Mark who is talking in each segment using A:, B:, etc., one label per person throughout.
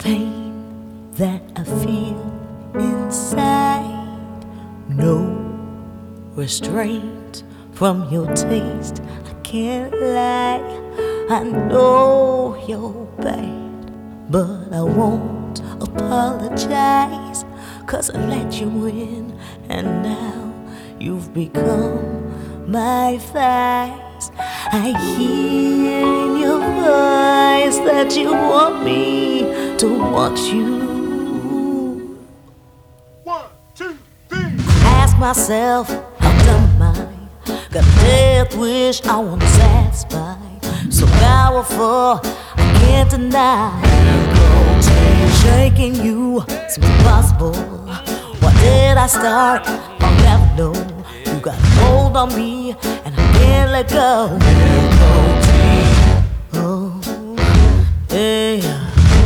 A: pain that I feel inside. No restraint from your taste. I can't lie. I know you're bad, but I won't apologize. 'Cause I let you in, and now you've become my vice. I hear in your voice that you want me to want you.
B: 1, 2, 3.
A: Ask myself, how dumb am I? Got a death wish I wanna satisfy. So powerful, I can't deny. Shaking you seems impossible. Why did I start? I'll never know. You got a hold on me and I can't let go. Oh, yeah.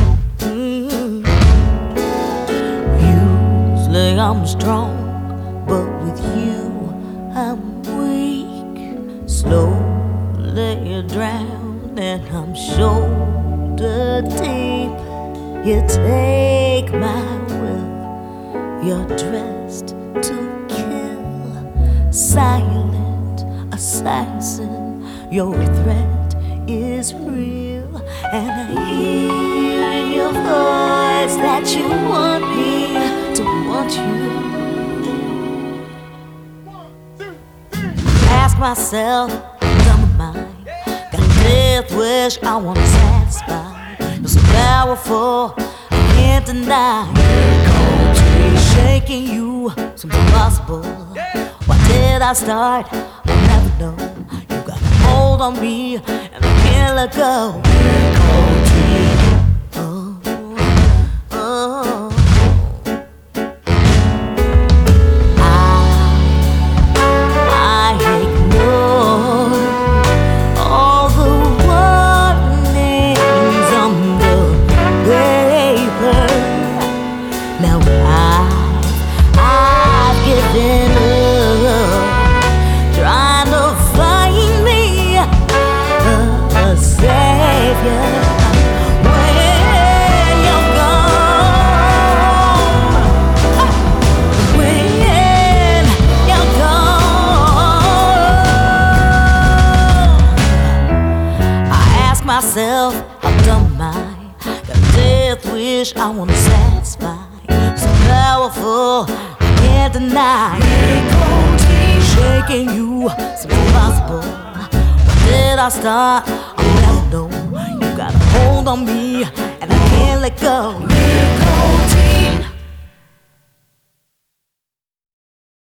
A: Usually I'm strong, but with you I'm weak. Slowly you drown and I'm shoulder deep. You take my will. You're dressed to kill. Silent assassin, your threat is real. And I hear in your voice that you want me to want you.
B: 1, 2, 3.
A: Ask myself, dumb am I? Got a death wish I wanna satisfy. You're so powerful, I can't deny. Shaking you seems impossible. Why did I start? I'll never know. You got a hold on me and I can't let go. Oh, oh. I ignore all the warnings on the paper. Now I've given up, trying to find me a savior. When you're gone, when you're gone, I ask myself, how dumb am I? Got a death wish I wanna satisfy. So powerful, I can't deny. Shaking you seems impossible. Why did I start? I'll never know. You got a hold on me and I can't let go.